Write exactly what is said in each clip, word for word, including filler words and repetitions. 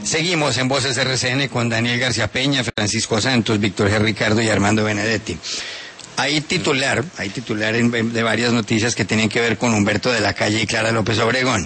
Seguimos en Voces R C N con Daniel García Peña, Francisco Santos, Víctor G. Ricardo y Armando Benedetti. Hay titular, hay titular en, de varias noticias que tienen que ver con Humberto de la Calle y Clara López Obregón.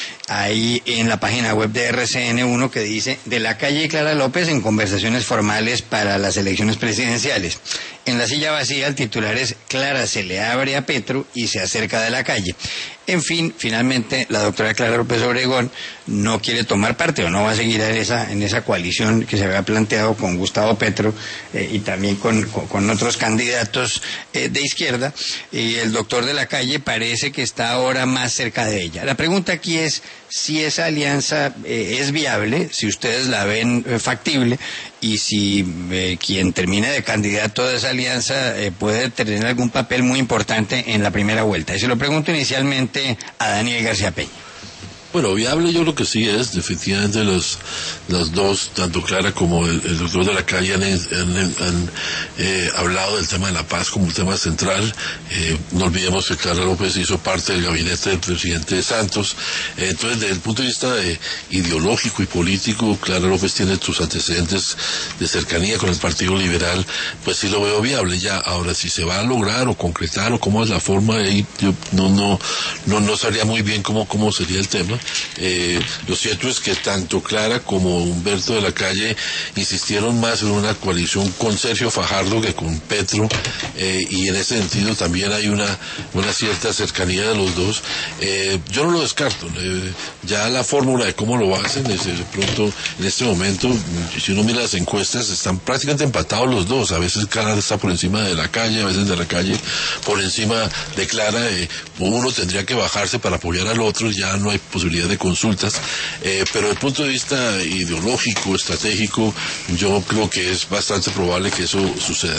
Hay en la página web de R C N uno que dice: de la Calle y Clara López en conversaciones formales para las elecciones presidenciales. En la silla vacía el titular es: Clara se le abre a Petro y se acerca de la Calle. En fin, finalmente la doctora Clara López Obregón no quiere tomar parte o no va a seguir en esa, en esa coalición que se había planteado con Gustavo Petro eh, y también con, con, con otros candidatos eh, de izquierda, y el doctor de la Calle parece que está ahora más cerca de ella. La pregunta aquí es si esa alianza eh, es viable, si ustedes la ven eh, factible, y si eh, quien termine de candidato de esa alianza eh, puede tener algún papel muy importante en la primera vuelta. Y se lo pregunto inicialmente a Daniel García Peña. Bueno, viable yo lo que sí es, definitivamente los, los dos, tanto Clara como el, el doctor de la Calle han, han, han eh, hablado del tema de la paz como un tema central. Eh, no olvidemos que Clara López hizo parte del gabinete del presidente Santos. Eh, entonces, desde el punto de vista de, ideológico y político, Clara López tiene sus antecedentes de cercanía con el Partido Liberal, pues sí lo veo viable. Ya, ahora, si se va a lograr o concretar o cómo es la forma, ahí yo no, no, no, no sabría muy bien cómo, cómo sería el tema. Eh, lo cierto es que tanto Clara como Humberto de la Calle insistieron más en una coalición con Sergio Fajardo que con Petro, eh, y en ese sentido también hay una, una cierta cercanía de los dos. Eh, yo no lo descarto. Eh, ya la fórmula de cómo lo hacen, es, de pronto en este momento, si uno mira las encuestas, están prácticamente empatados los dos. A veces Clara está por encima de la Calle, a veces de la Calle por encima de Clara. Eh, uno tendría que bajarse para apoyar al otro, ya no hay posibilidad de consultas, eh, pero desde el punto de vista ideológico, estratégico, yo creo que es bastante probable que eso suceda.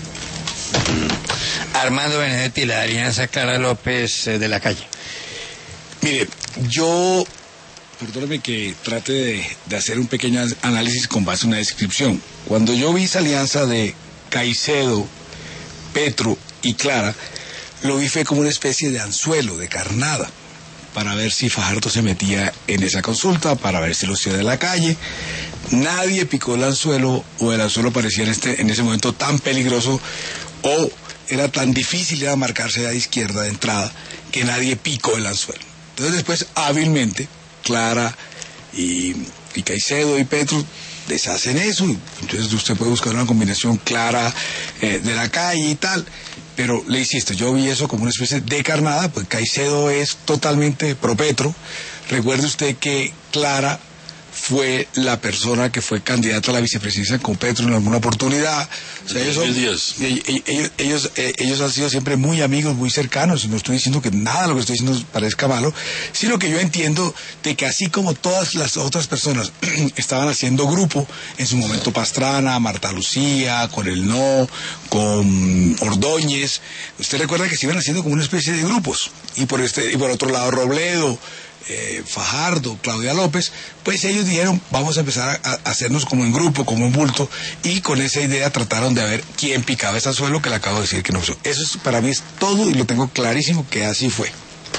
Armando Benedetti, la alianza Clara López eh, de la Calle. Mire, yo, perdóneme que trate de, de hacer un pequeño análisis con base en una descripción. Cuando yo vi esa alianza de Caicedo, Petro y Clara, lo vi fue como una especie de anzuelo, de carnada, para ver si Fajardo se metía en esa consulta, para ver si lo hacía de la Calle. Nadie picó el anzuelo, o el anzuelo parecía en, este, en ese momento tan peligroso, o era tan difícil era marcarse de izquierda de entrada, que nadie picó el anzuelo. Entonces después, hábilmente, Clara y, y Caicedo y Petro deshacen eso. Entonces usted puede buscar una combinación Clara eh, de la Calle y tal. Pero le insisto, yo vi eso como una especie de carnada, pues Caicedo es totalmente pro Petro. Recuerde usted que Clara fue la persona que fue candidata a la vicepresidencia con Petro en alguna oportunidad. O sea, ellos, son, ellos, ellos, ellos, ellos han sido siempre muy amigos, muy cercanos. No estoy diciendo que nada de lo que estoy diciendo parezca malo, sino que yo entiendo de que así como todas las otras personas estaban haciendo grupo, en su momento Pastrana, Marta Lucía, con el No, con Ordóñez, usted recuerda que se iban haciendo como una especie de grupos. Y por este, y por otro lado Robledo, Eh, Fajardo, Claudia López, pues ellos dijeron, vamos a empezar a, a hacernos como en grupo, como en bulto, y con esa idea trataron de ver quién picaba ese anzuelo, que le acabo de decir que no fue. Eso es, para mí es todo, y lo tengo clarísimo que así fue.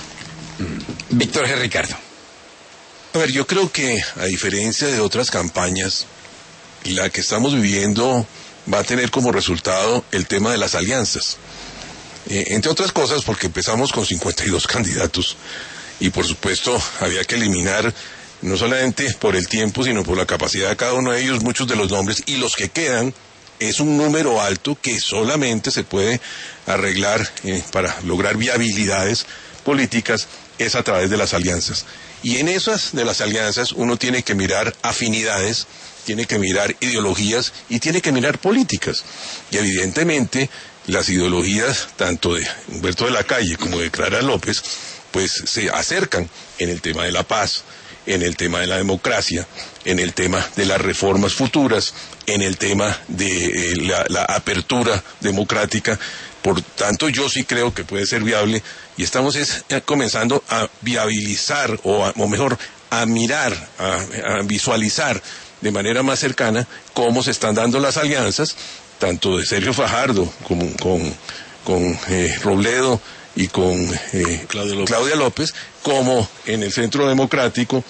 Mm. Víctor G. Ricardo. A ver, yo creo que a diferencia de otras campañas, la que estamos viviendo va a tener como resultado el tema de las alianzas. Eh, entre otras cosas porque empezamos con cincuenta y dos candidatos, y por supuesto había que eliminar, no solamente por el tiempo, sino por la capacidad de cada uno de ellos, muchos de los nombres, y los que quedan es un número alto que solamente se puede arreglar eh, para lograr viabilidades políticas, es a través de las alianzas. Y en esas de las alianzas uno tiene que mirar afinidades, tiene que mirar ideologías y tiene que mirar políticas. Y evidentemente las ideologías tanto de Humberto de la Calle como de Clara López pues se acercan en el tema de la paz, en el tema de la democracia, en el tema de las reformas futuras, en el tema de eh, la, la apertura democrática. Por tanto, yo sí creo que puede ser viable, y estamos es, eh, comenzando a viabilizar, o, a, o mejor, a mirar, a, a visualizar de manera más cercana cómo se están dando las alianzas, tanto de Sergio Fajardo como con, con eh, Robledo, y con eh, Claudia López. Claudia López, como en el Centro Democrático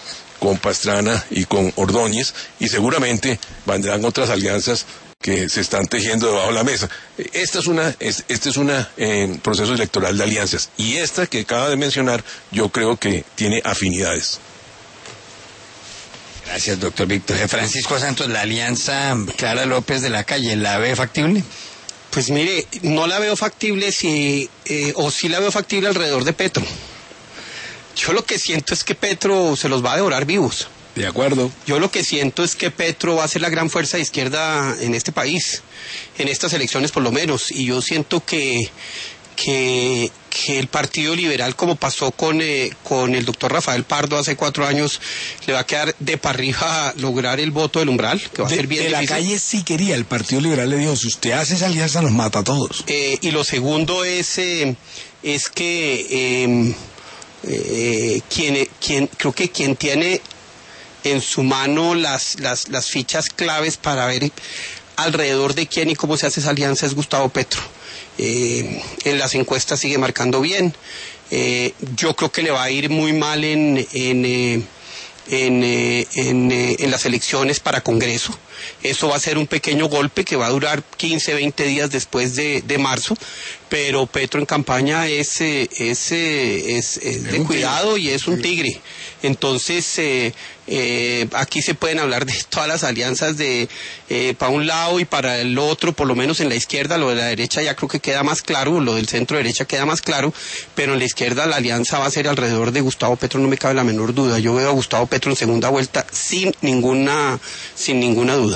con Pastrana y con Ordóñez, y seguramente vendrán otras alianzas que se están tejiendo debajo de la mesa. Esta es una, es, este es una eh, proceso electoral de alianzas, y esta que acaba de mencionar, yo creo que tiene afinidades. Gracias, doctor Víctor. Francisco Santos, la alianza Clara López de la Calle, ¿la ve factible? Pues mire, no la veo factible si, eh, o sí la veo factible alrededor de Petro. Yo lo que siento es que Petro se los va a devorar vivos. De acuerdo. Yo lo que siento es que Petro va a ser la gran fuerza de izquierda en este país, en estas elecciones por lo menos, y yo siento que, que, que el Partido Liberal, como pasó con, eh, con el doctor Rafael Pardo hace cuatro años, le va a quedar de para arriba lograr el voto del umbral, que va de, a ser bien de difícil. La Calle sí quería, el Partido Liberal le dijo, si usted hace esa alianza nos mata a todos. Eh, y lo segundo es, eh, es que eh, eh, quien, quien, creo que quien tiene en su mano las, las, las fichas claves para ver alrededor de quién y cómo se hace esa alianza es Gustavo Petro. Eh, en las encuestas sigue marcando bien. Eh, yo creo que le va a ir muy mal en, en, eh, en, eh, en, eh, en las elecciones para Congreso. Eso va a ser un pequeño golpe que va a durar quince, veinte días después de, de marzo, pero Petro en campaña es, eh, es, eh, es, es de cuidado y es un tigre. Entonces, eh, eh, aquí se pueden hablar de todas las alianzas de eh, para un lado y para el otro, por lo menos en la izquierda. Lo de la derecha ya creo que queda más claro, lo del centro derecha queda más claro, pero en la izquierda la alianza va a ser alrededor de Gustavo Petro, no me cabe la menor duda. Yo veo a Gustavo Petro en segunda vuelta sin ninguna, sin ninguna duda.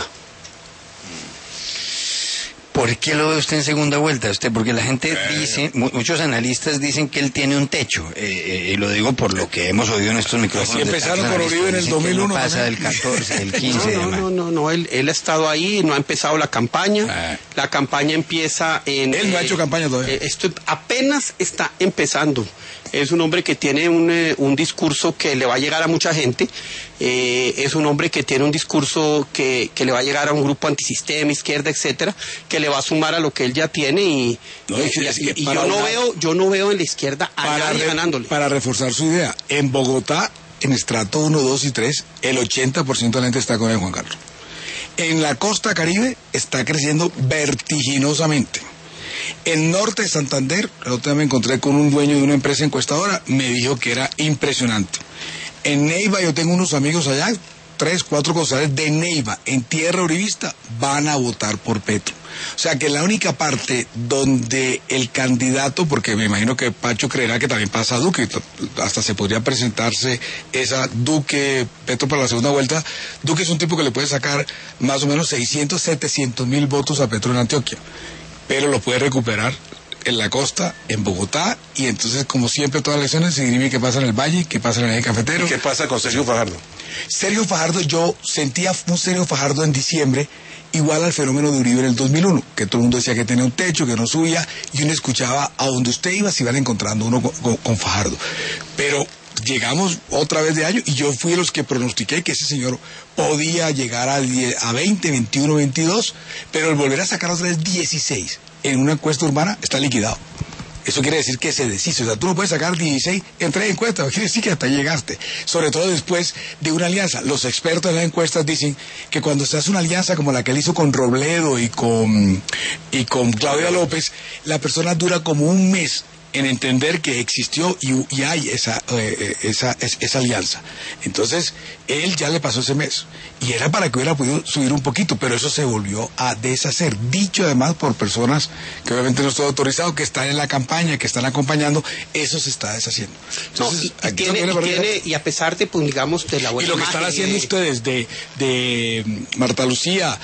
¿Por qué lo ve usted en segunda vuelta? Usted, porque la gente dice, mu muchos analistas dicen que él tiene un techo, eh, eh, y lo digo por lo que hemos oído en estos micrófonos. Así empezaron con Uribe en el dos mil uno. No pasa del catorce, del quince. No, no, no, no, no, él, él ha estado ahí, no ha empezado la campaña. Ah. La campaña empieza en... Él no eh, ha hecho campaña todavía. Eh, esto apenas está empezando. Es un hombre que tiene un, eh, un discurso que le va a llegar a mucha gente. Eh, es un hombre que tiene un discurso que, que le va a llegar a un grupo antisistema, izquierda, etcétera, que le va a sumar a lo que él ya tiene y, no, y, y, y, y yo no veo, yo no veo en la izquierda a para nadie re, ganándole. Para reforzar su idea, en Bogotá, en estrato uno, dos y tres, el ochenta por ciento de la gente está con el Juan Carlos. En la costa Caribe está creciendo vertiginosamente. En norte de Santander, el otro día me encontré con un dueño de una empresa encuestadora, me dijo que era impresionante. En Neiva yo tengo unos amigos allá, tres, cuatro concejales de Neiva, en tierra uribista, van a votar por Petro. O sea que la única parte donde el candidato, porque me imagino que Pacho creerá que también pasa Duque, hasta se podría presentarse esa Duque, Petro para la segunda vuelta. Duque es un tipo que le puede sacar más o menos seiscientos, setecientos mil votos a Petro en Antioquia, pero lo puede recuperar en la costa, en Bogotá, y entonces, como siempre, todas las elecciones se dirime qué pasa en el Valle, qué pasa en el Eje Cafetero. ¿Y qué pasa con Sergio Fajardo? Sergio Fajardo, yo sentía un Sergio Fajardo en diciembre, igual al fenómeno de Uribe en el dos mil uno, que todo el mundo decía que tenía un techo, que no subía, y uno escuchaba a donde usted iba, se iban encontrando uno con, con, con Fajardo. Pero llegamos otra vez de año, y yo fui de los que pronostiqué que ese señor podía llegar a, diez, a veinte, veintiuno, veintidós, pero el volver a sacar otra vez dieciséis en una encuesta urbana está liquidado. Eso quiere decir que se deshizo. O sea, tú no puedes sacar dieciséis en tres encuestas, quiere decir que hasta llegaste. Sobre todo después de una alianza. Los expertos en las encuestas dicen que cuando se hace una alianza como la que él hizo con Robledo y con, y con Claudia López, la persona dura como un mes en entender que existió y, y hay esa, eh, esa, es, esa alianza. Entonces, él ya le pasó ese mes. Y era para que hubiera podido subir un poquito, pero eso se volvió a deshacer. Dicho además por personas que obviamente no estoy autorizado, que están en la campaña, que están acompañando, eso se está deshaciendo. Entonces, no, y, tiene, y, tiene, y a pesar de, pues, digamos, de la buena Y lo que están haciendo de... ustedes de, de Marta Lucía,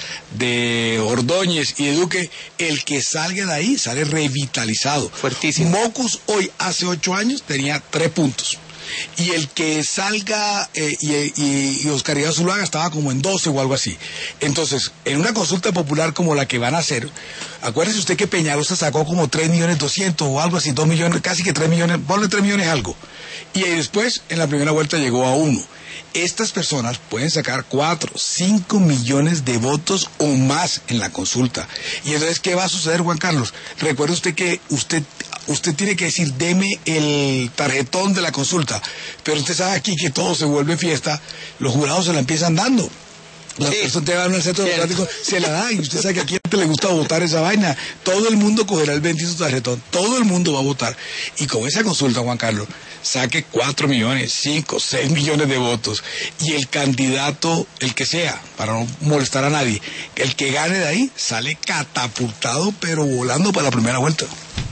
de Ordóñez y de Duque, el que salga de ahí sale revitalizado. Fuertísimo. Mocus hoy, hace ocho años, tenía tres puntos. Y el que salga, eh, y, y, y Oscar Iván Zuluaga estaba como en doce o algo así. Entonces, en una consulta popular como la que van a hacer, acuérdese usted que Peñalosa sacó como tres millones doscientos o algo así, dos millones, casi que tres millones, ponle tres millones algo. Y después, en la primera vuelta llegó a uno. estas personas pueden sacar cuatro, cinco millones de votos o más en la consulta. Y entonces, ¿qué va a suceder, Juan Carlos? Recuerde usted que usted usted tiene que decir, deme el tarjetón de la consulta, pero usted sabe aquí que todo se vuelve fiesta, los jurados se la empiezan dando. La sí. persona te va al centro democrático, se la da, y usted sabe que aquí a le gusta votar esa vaina. Todo el mundo cogerá el bendito tarjetón, todo el mundo va a votar. Y con esa consulta, Juan Carlos, saque cuatro millones, cinco, seis millones de votos, y el candidato, el que sea, para no molestar a nadie, el que gane de ahí, sale catapultado, pero volando para la primera vuelta.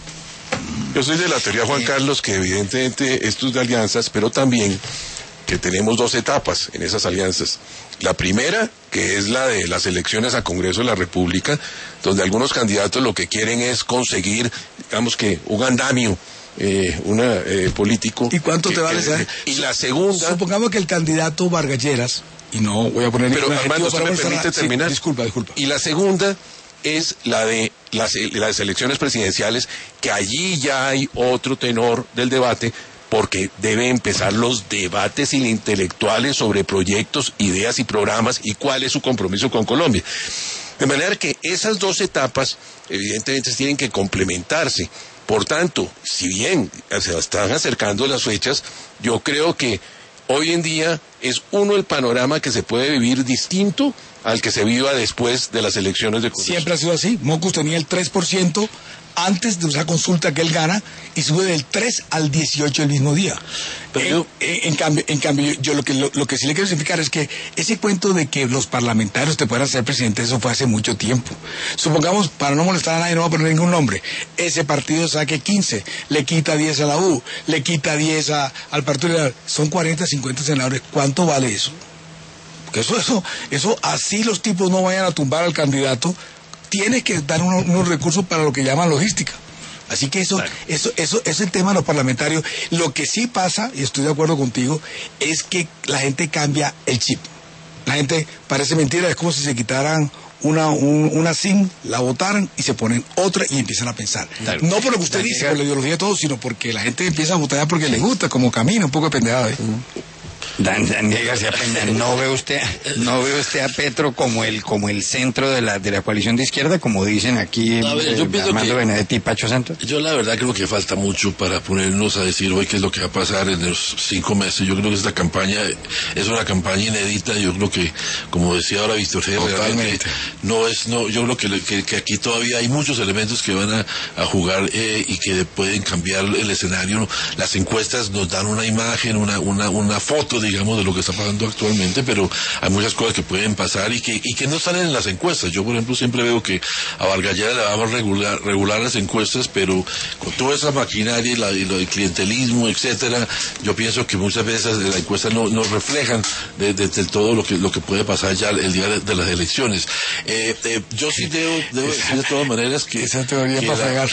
Yo soy de la teoría, Juan Carlos, que evidentemente esto es de alianzas, pero también que tenemos dos etapas en esas alianzas. La primera, que es la de las elecciones a Congreso de la República, donde algunos candidatos lo que quieren es conseguir, digamos que, un andamio eh, una eh, político. ¿Y cuánto que, te vale? que, y la segunda... Supongamos que el candidato Vargas Lleras, y no voy a poner... Pero Armando, ¿usted me permite terminar? Sí, disculpa, disculpa. Y la segunda es la de las, las elecciones presidenciales, que allí ya hay otro tenor del debate, porque deben empezar los debates intelectuales sobre proyectos, ideas y programas y cuál es su compromiso con Colombia. De manera que esas dos etapas evidentemente tienen que complementarse. Por tanto, si bien se están acercando las fechas, yo creo que hoy en día es uno el panorama que se puede vivir distinto al que se viva después de las elecciones de Congreso. Siempre ha sido así. Mocus tenía el tres por ciento antes de esa consulta que él gana y sube del tres al dieciocho el mismo día. Pero en, yo, en, en cambio, en cambio yo lo que, lo, lo que sí le quiero significar es que ese cuento de que los parlamentarios te puedan ser presidente, eso fue hace mucho tiempo. Supongamos, para no molestar a nadie, no voy a poner ningún nombre, ese partido saque quince, le quita diez a la U, le quita diez a, al Partido Liberal, son cuarenta, cincuenta senadores. ¿Cuánto vale eso? Porque eso, eso, eso, así los tipos no vayan a tumbar al candidato, tiene que dar unos, unos recursos para lo que llaman logística. Así que eso, claro. eso, eso, es el tema de los parlamentarios. Lo que sí pasa, y estoy de acuerdo contigo, es que la gente cambia el chip. La gente, parece mentira, es como si se quitaran una, un, una SIM, la votaran y se ponen otra y empiezan a pensar. Claro. No por lo que usted dice, por la ideología de todo, sino porque la gente empieza a votar porque le gusta, como camina, un poco de pendejada. ¿eh? Uh-huh. Daniel García Peña, ¿no ve usted, no ve usted a Petro como el, como el centro de la, de la coalición de izquierda, como dicen aquí a ver, yo eh, Armando Benedetti y Pacho Santos? Yo la verdad creo que falta mucho para ponernos a decir hoy qué es lo que va a pasar en los cinco meses. Yo creo que esta campaña es una campaña inédita. Yo creo que, como decía ahora Víctor G, realmente no es, no, yo creo que, que, que aquí todavía hay muchos elementos que van a, a jugar eh, y que pueden cambiar el escenario. Las encuestas nos dan una imagen, una, una, una foto, digamos, de lo que está pasando actualmente, pero hay muchas cosas que pueden pasar y que, y que no salen en las encuestas. Yo, por ejemplo, siempre veo que a Vargas Lleras le vamos a regular, regular las encuestas, pero con toda esa maquinaria y, la, y lo del clientelismo, etcétera, yo pienso que muchas veces las encuestas no, no reflejan de, de, de todo lo que, lo que puede pasar ya el día de, de las elecciones. Eh, eh, yo sí debo, debo decir de todas maneras que... Esa teoría para fregarlo.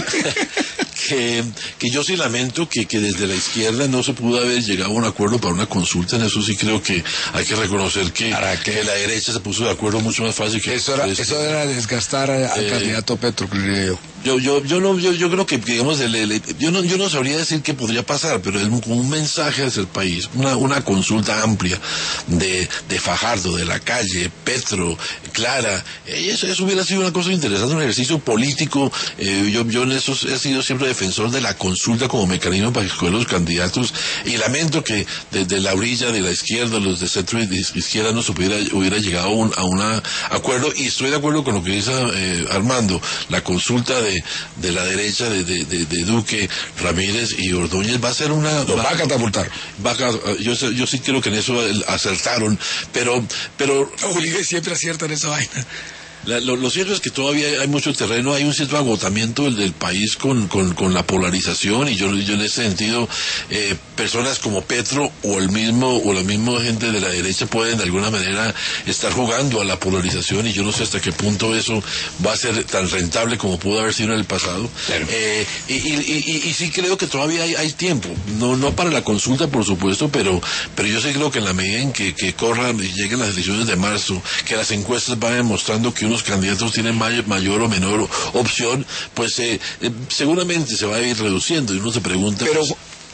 Que, que yo sí lamento que, que desde la izquierda no se pudo haber llegado a un acuerdo para una consulta. En eso sí creo que hay que reconocer que, que la derecha se puso de acuerdo mucho más fácil que... Eso era, eso era desgastar a, al eh, candidato Petro, creo yo. Yo, yo, yo, no, yo, yo creo que, digamos, el, el, yo, no, yo no sabría decir qué podría pasar, pero es como un mensaje hacia el país, una, una consulta amplia de, de Fajardo, de la Calle, Petro, Clara. Eh, eso, eso hubiera sido una cosa interesante, un ejercicio político. Eh, yo, yo en eso he sido siempre defensor de la consulta como mecanismo para escoger los candidatos, y lamento que desde la orilla de la izquierda, los de centro y de izquierda, no se hubiera, hubiera llegado a un a una acuerdo, y estoy de acuerdo con lo que dice eh, Armando, la consulta de, de la derecha de, de, de, de Duque, Ramírez y Ordóñez va a ser una... Lo va a catapultar. Va a, yo, yo sí creo que en eso acertaron, pero... pero Uribe siempre acierta en esa vaina. La, lo, lo cierto es que todavía hay mucho terreno, hay un cierto agotamiento del, del país con, con, con la polarización, y yo, yo en ese sentido, eh, personas como Petro o el mismo o la misma gente de la derecha pueden de alguna manera estar jugando a la polarización, y yo no sé hasta qué punto eso va a ser tan rentable como pudo haber sido en el pasado. Claro. Eh, y, y, y, y sí creo que todavía hay, hay tiempo, no no para la consulta, por supuesto, pero pero yo sí creo que en la medida en que, que corran y lleguen las elecciones de marzo, que las encuestas van demostrando que uno los candidatos tienen mayor, mayor o menor opción, pues eh, eh, seguramente se va a ir reduciendo, y uno se pregunta... Pero, pues,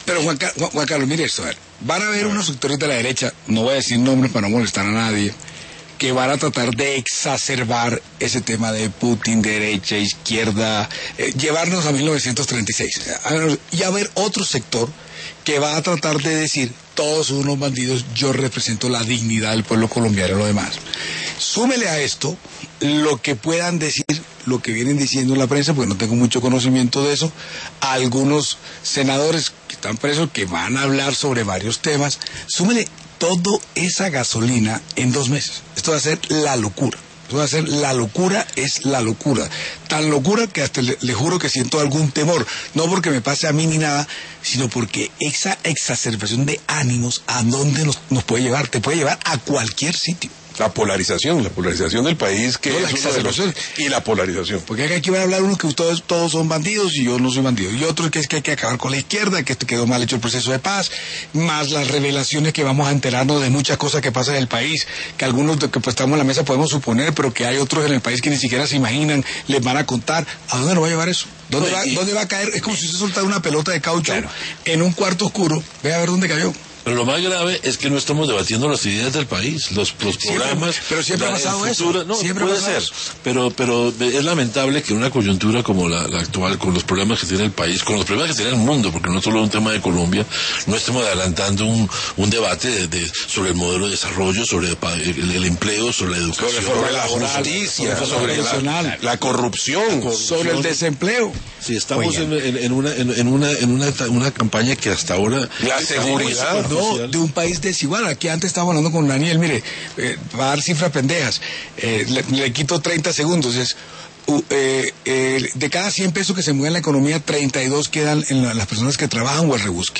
Pero Juan, Juan, Juan Carlos, mire esto, a ver, van a haber unos sectores de la derecha, no voy a decir nombres para no molestar a nadie, que van a tratar de exacerbar ese tema de Putin, derecha, izquierda, eh, llevarnos a mil novecientos treinta y seis. Y a ver otro sector que va a tratar de decir, todos son unos bandidos, yo represento la dignidad del pueblo colombiano y lo demás. Súmele a esto lo que puedan decir, lo que vienen diciendo en la prensa, porque no tengo mucho conocimiento de eso, a algunos senadores que están presos, que van a hablar sobre varios temas. Súmele toda esa gasolina en dos meses. Esto va a ser la locura. Esto va a ser la locura, es la locura. Tan locura que hasta le, le juro que siento algún temor. No porque me pase a mí ni nada, sino porque esa exacerbación de ánimos, ¿a dónde nos, nos puede llevar? Te puede llevar a cualquier sitio. La polarización, la polarización del país, que no, es la uno de los, y la polarización. Porque aquí van a hablar unos que todos, todos son bandidos y yo no soy bandido. Y otros que es que hay que acabar con la izquierda, que quedó mal hecho el proceso de paz, más las revelaciones que vamos a enterarnos de muchas cosas que pasan en el país, que algunos de que pues, estamos en la mesa podemos suponer, pero que hay otros en el país que ni siquiera se imaginan, les van a contar. ¿A dónde nos va a llevar eso? ¿Dónde, no, va, y... ¿dónde va a caer? Es como si usted soltara una pelota de caucho claro. en un cuarto oscuro. Ve a ver dónde cayó. Pero lo más grave es que no estamos debatiendo las ideas del país, los, los programas. Siempre, pero siempre ha pasado futura, eso. No, siempre puede ser. Eso. Pero, pero es lamentable que una coyuntura como la, la actual, con los problemas que tiene el país, con los problemas que tiene el mundo, porque no es solo un tema de Colombia, no estemos adelantando un, un debate de, de, sobre el modelo de desarrollo, sobre el, el, el empleo, sobre la educación, sobre, sobre la justicia, sobre, sobre la, la, corrupción, la corrupción, sobre el desempleo. Sí, estamos en, en, en, una, en, en, una, en una, una campaña que hasta ahora... La seguridad. No, de un país desigual. Aquí antes estábamos hablando con Daniel, mire, eh, va a dar cifras pendejas, eh, le, le quito treinta segundos, es uh, eh, eh, de cada cien pesos que se mueven en la economía, treinta y dos quedan en la, las personas que trabajan o el rebusque.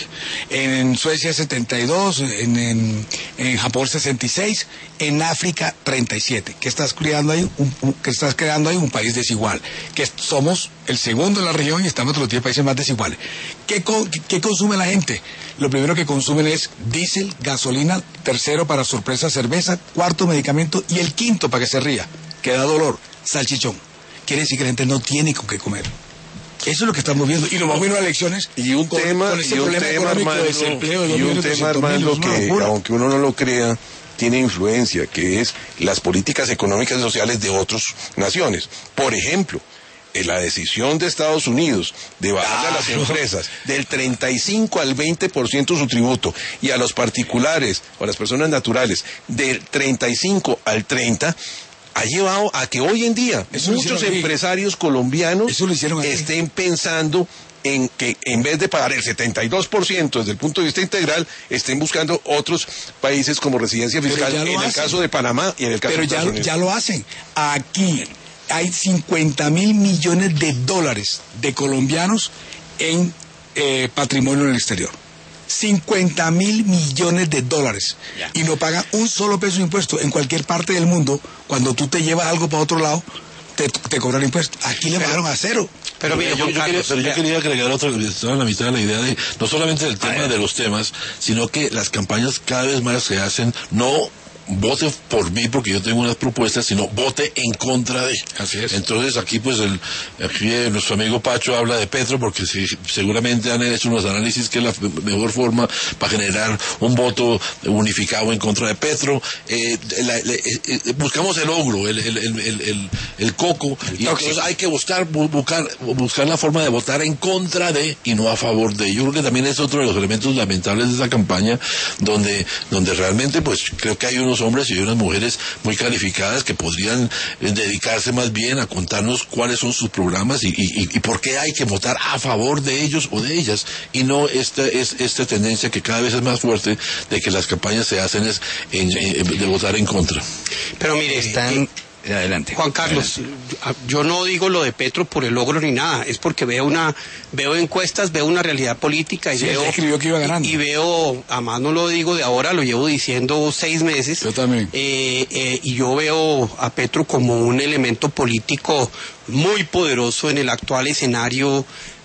En Suecia setenta y dos, en, en, en Japón sesenta y seis, en África treinta y siete. ¿Qué estás creando ahí? Un, un, ¿Qué estás creando ahí? Un país desigual. Que somos el segundo en la región y estamos entre los diez países más desiguales. ¿Qué, qué, ¿Qué consume la gente? Lo primero que consumen es diésel, gasolina, tercero para sorpresa cerveza, cuarto medicamento y el quinto para que se ría, que da dolor, salchichón. Quiere decir que la gente no tiene con qué comer. Eso es lo que estamos viendo. Y nos vamos a ir a elecciones y un con, tema, con ese y un problema tema, económico Armando, de desempleo. Y un tema, Armando, que aunque uno no lo crea, tiene influencia, que es las políticas económicas y sociales de otras naciones. Por ejemplo, en la decisión de Estados Unidos de bajar a las empresas del treinta y cinco al veinte por ciento su tributo y a los particulares o a las personas naturales del treinta y cinco al treinta, ha llevado a que hoy en día eso muchos empresarios colombianos estén pensando en que en vez de pagar el setenta y dos por ciento desde el punto de vista integral, estén buscando otros países como residencia fiscal, en hacen. el caso de Panamá y en el caso Pero de Estados ya, Unidos. ya lo hacen. Aquí hay cincuenta mil millones de dólares de colombianos en eh, patrimonio en el exterior. cincuenta mil millones de dólares. Yeah. Y no pagan un solo peso de impuesto. En cualquier parte del mundo, cuando tú te llevas algo para otro lado, te, te cobran impuestos. Aquí le bajaron a cero. Pero, mira, yo, yo, quería, pero yo quería agregar otra, estaba en la mitad de la idea de, no solamente del tema de los temas, sino que las campañas cada vez más se hacen, no vote por mí porque yo tengo unas propuestas, sino vote en contra de. Así es. Entonces aquí pues el aquí nuestro amigo Pacho habla de Petro porque si, seguramente han hecho unos análisis que es la mejor forma para generar un voto unificado en contra de Petro. Eh, la, la, eh, buscamos el ogro, el, el, el, el, el, el coco, y entonces hay que buscar, buscar, buscar la forma de votar en contra de y no a favor de. Yo creo que también es otro de los elementos lamentables de esa campaña, donde, donde realmente pues creo que hay unos hombres y unas mujeres muy calificadas que podrían eh, dedicarse más bien a contarnos cuáles son sus programas y, y, y por qué hay que votar a favor de ellos o de ellas, y no esta es esta tendencia que cada vez es más fuerte de que las campañas se hacen es en, en, de votar en contra. Pero mire, están... Adelante. Juan Carlos, yo no digo lo de Petro por el logro ni nada, es porque veo una veo encuestas, veo una realidad política y sí, veo escribió que iba ganando. Y, y veo, además no lo digo de ahora, lo llevo diciendo seis meses. Yo también. Eh, eh, y yo veo a Petro como un elemento político muy poderoso en el actual escenario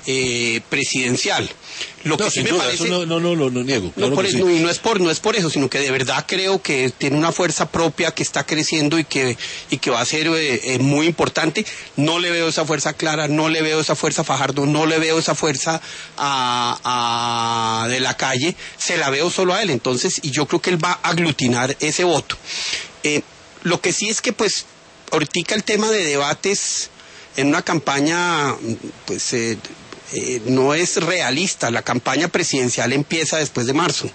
eh, presidencial. Lo no, que sí me duda, parece... no, no, no, no, no niego. No, Claro por, sí. no, y no es por no es por eso, sino que de verdad creo que tiene una fuerza propia que está creciendo y que y que va a ser eh, eh, muy importante. No le veo esa fuerza Clara, no le veo esa fuerza Fajardo, no le veo esa fuerza a, a de la Calle, se la veo solo a él. Entonces, y yo creo que él va a aglutinar ese voto. Eh, lo que sí es que pues ahorita el tema de debates en una campaña, pues eh, eh, no es realista. La campaña presidencial empieza después de marzo.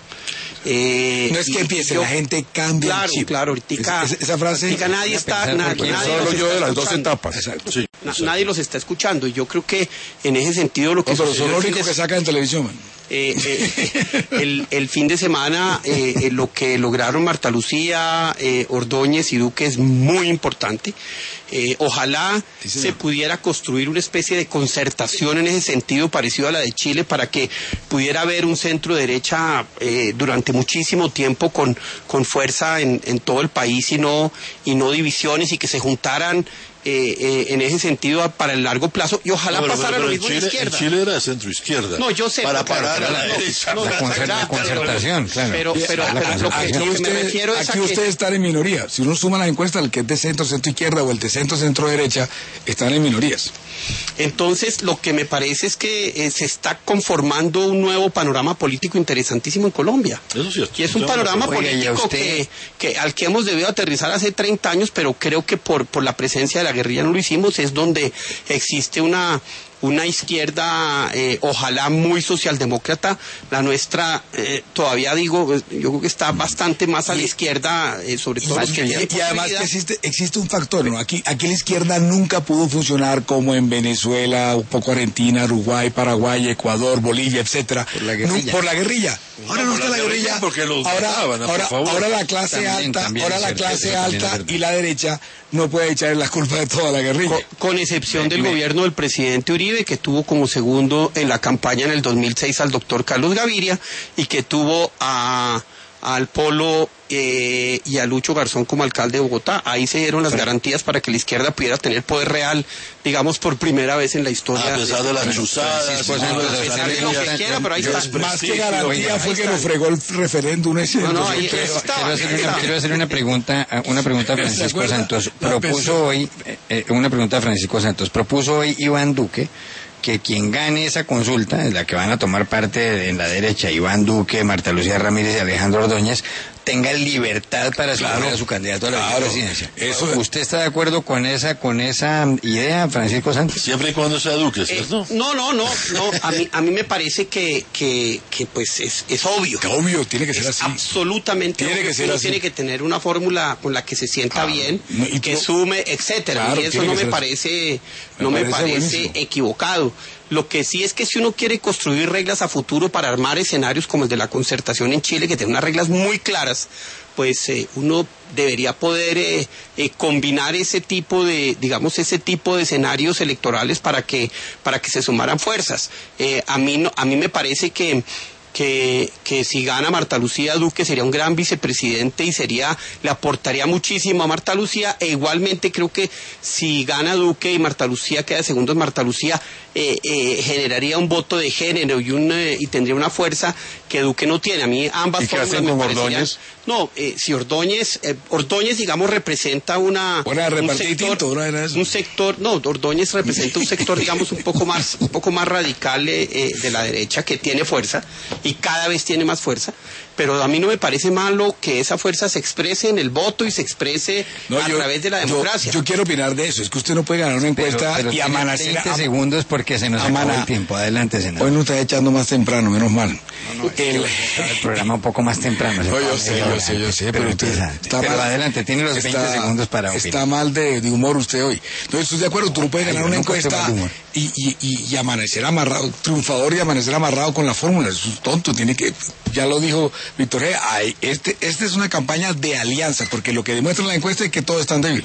Eh, no es que empiece, yo, la gente cambia claro, el chip. Claro, ahorita, es, es, esa frase, ahorita nadie está, na, nadie solo yo de las dos escuchando. etapas. Exacto. Sí, na, nadie los está escuchando y yo creo que en ese sentido lo que no, pero son los el únicos que sacan en televisión, man. Eh, eh, el, el fin de semana eh, eh, lo que lograron Marta Lucía, eh, Ordóñez y Duque es muy importante. Eh, ojalá sí, se pudiera construir una especie de concertación en ese sentido parecido a la de Chile para que pudiera haber un centro derecha eh, durante muchísimo tiempo con, con fuerza en, en todo el país y no, y no divisiones y que se juntaran Eh, eh, en ese sentido para el largo plazo y ojalá no, pero, pasara pero, pero lo mismo en en la Chile, izquierda. en Chile era de centro izquierda. No, yo sé. Para claro, parar claro, a la no, derecha. no, la, concer la concertación, claro. Pero, pero, pero, pero lo que, aquí lo que usted, me refiero es aquí a ustedes que... están en minoría. Si uno suma la encuesta, el que es de centro, centro izquierda o el de centro, centro derecha, están en minorías. Entonces, lo que me parece es que eh, se está conformando un nuevo panorama político interesantísimo en Colombia. Eso sí es, y es un panorama oiga, político usted... que, que al que hemos debido aterrizar hace treinta años, pero creo que por, por la presencia de la guerrilla no lo hicimos. Es donde existe una... una izquierda, eh, ojalá muy socialdemócrata. La nuestra, eh, todavía digo, yo creo que está bastante más a la izquierda, eh, sobre todo. Y, que y, y además que existe, existe un factor, ¿no? Aquí, aquí la izquierda nunca pudo funcionar como en Venezuela, un poco Argentina, Uruguay, Paraguay, Ecuador, Bolivia, etcétera. Por la guerrilla. No, por la guerrilla. Ahora no, no está la guerrilla. Porque los ahora, mataban, ahora, por favor. ahora la clase También, alta, también ahora es la cierto, clase eso también alta es verdad. y la derecha no puede echarle la culpa de toda la guerrilla. Con, con excepción del me, gobierno del presidente Uribe, que tuvo como segundo en la campaña en el dos mil seis al doctor Carlos Gaviria y que tuvo a al Polo eh, y a Lucho Garzón como alcalde de Bogotá. Ahí se dieron las garantías para que la izquierda pudiera tener poder real, digamos, por primera vez en la historia. A pesar de las Bueno, chuzadas, Francisco Santos, de a pesar las de lo que estrategias, quiera, pero ahí yo está. Más que prestigio, garantía oiga, fue ahí que está. nos fregó el referéndum ese. No, no, entonces, ahí creo- está. Quiero hacer, una, quiero hacer una pregunta, una pregunta a ¿Se Francisco acuerda? Santos. La Propuso pensión. hoy, eh, una pregunta a Francisco Santos. Propuso hoy Iván Duque que quien gane esa consulta, en la que van a tomar parte en la derecha Iván Duque, Marta Lucía Ramírez y Alejandro Ordóñez, tenga libertad para escoger Claro, a su candidato a la claro. vicepresidencia. Eso- ¿Usted está de acuerdo con esa con esa idea, Francisco Santos? siempre y cuando sea Duque, Eh, ¿cierto? no, no, no, no. A mí, a mí me parece que, que, que pues es, es obvio. Que obvio, tiene que ser Es así. absolutamente Tiene obvio que ser uno así. tiene que tener una fórmula con la que se sienta Claro. bien, No, y que tú- sume, etcétera. Claro, y eso tiene no que me ser así. parece, Me no me parece parece buenísimo. equivocado. Lo que sí es que si uno quiere construir reglas a futuro para armar escenarios como el de la concertación en Chile, que tiene unas reglas muy claras, pues eh, uno debería poder eh, eh, combinar ese tipo de, digamos, ese tipo de escenarios electorales para que, para que se sumaran fuerzas. Eh, a mí no, a mí me parece que Que, que si gana Marta Lucía Duque sería un gran vicepresidente y sería, le aportaría muchísimo a Marta Lucía, e igualmente creo que si gana Duque y Marta Lucía queda de segundos, Marta Lucía eh, eh, generaría un voto de género y un eh, y tendría una fuerza que Duque no tiene. A mí ambas ¿Y qué fórmulas hacen me con parecerían- Ordóñez? No, eh, si Ordóñez, eh, Ordóñez digamos representa una Una de un repartir sector, tinto, una era eso. un sector, no, Ordóñez representa un sector digamos un poco más, un poco más radical eh, eh, de la derecha que tiene fuerza y cada vez tiene más fuerza, pero a mí no me parece malo que esa fuerza se exprese en el voto y se exprese No, a yo- través de la yo- democracia. Yo, quiero opinar de eso. Es que usted no puede ganar una Pero, encuesta pero y tiene amanecer. veinte am- segundos porque se nos Amana- acabó el tiempo. Adelante, senador. Hoy no está echando más temprano, menos mal. El- El programa un poco más temprano. se No, yo puede sé, media yo hora sé, yo antes, sé, pero pero usted empieza. está Pero mal. adelante, tiene los veinte Está- segundos para opinar. Está mal de, de humor usted hoy. Entonces, estoy de acuerdo, tú no puedes Ay, ganar yo una nunca estoy encuesta mal de humor. y, y, y, y amanecer amarrado, triunfador y amanecer amarrado con la fórmula. Es un tonto, tiene que, ya lo dijo Víctor G. Ay, este, esta es una campaña de alianza, porque lo que demuestra la encuesta es que todos están débiles.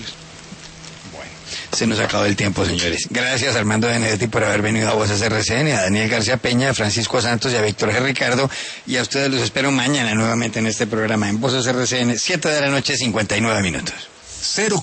Se nos acabó el tiempo, señores. Gracias a Armando Benedetti por haber venido a Voces R C N, a Daniel García Peña, a Francisco Santos y a Víctor G. Ricardo. Y a ustedes los espero mañana nuevamente en este programa en Voces R C N, siete de la noche, cincuenta y nueve minutos. Cero